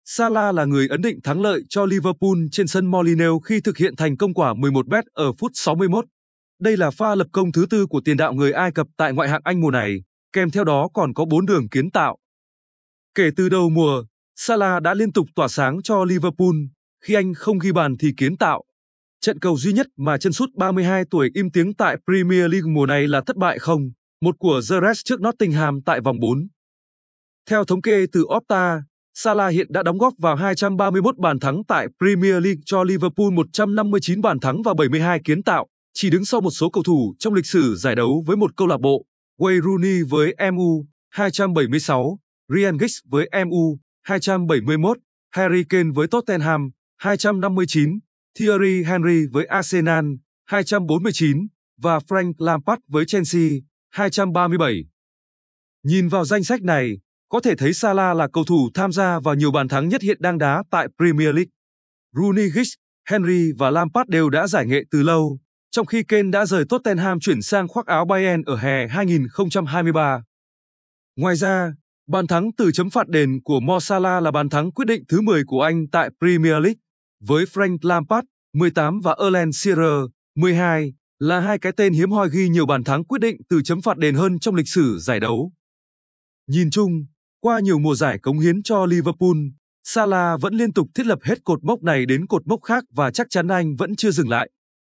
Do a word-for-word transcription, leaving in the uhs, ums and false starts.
Salah là người ấn định thắng lợi cho Liverpool trên sân Molineux khi thực hiện thành công quả mười một mét ở phút sáu mươi mốt. Đây là pha lập công thứ tư của tiền đạo người Ai Cập tại ngoại hạng Anh mùa này, kèm theo đó còn có bốn đường kiến tạo. Kể từ đầu mùa, Salah đã liên tục tỏa sáng cho Liverpool, khi anh không ghi bàn thì kiến tạo. Trận cầu duy nhất mà chân sút ba mươi hai tuổi im tiếng tại Premier League mùa này là thất bại không một của The Reds trước Nottingham tại vòng bốn. Theo thống kê từ Opta, Salah hiện đã đóng góp vào hai trăm ba mươi mốt bàn thắng tại Premier League cho Liverpool, một trăm năm mươi chín bàn thắng và bảy mươi hai kiến tạo, chỉ đứng sau một số cầu thủ trong lịch sử giải đấu với một câu lạc bộ: Wayne Rooney với em u hai trăm bảy mươi sáu, Ryan Giggs với em u hai trăm bảy mươi mốt, Harry Kane với Tottenham hai trăm năm mươi chín, Thierry Henry với Arsenal hai trăm bốn mươi chín và Frank Lampard với Chelsea hai trăm ba mươi bảy. Nhìn vào danh sách này, có thể thấy Salah là cầu thủ tham gia vào nhiều bàn thắng nhất hiện đang đá tại Premier League. Rooney, Giggs, Henry và Lampard đều đã giải nghệ từ lâu, trong khi Kane đã rời Tottenham chuyển sang khoác áo Bayern ở hè hai nghìn không trăm hai mươi ba. Ngoài ra, bàn thắng từ chấm phạt đền của Mo Salah là bàn thắng quyết định thứ mười của anh tại Premier League, với Frank Lampard mười tám và Alan Shearer mười hai là hai cái tên hiếm hoi ghi nhiều bàn thắng quyết định từ chấm phạt đền hơn trong lịch sử giải đấu. Nhìn chung, qua nhiều mùa giải cống hiến cho Liverpool, Salah vẫn liên tục thiết lập hết cột mốc này đến cột mốc khác và chắc chắn anh vẫn chưa dừng lại.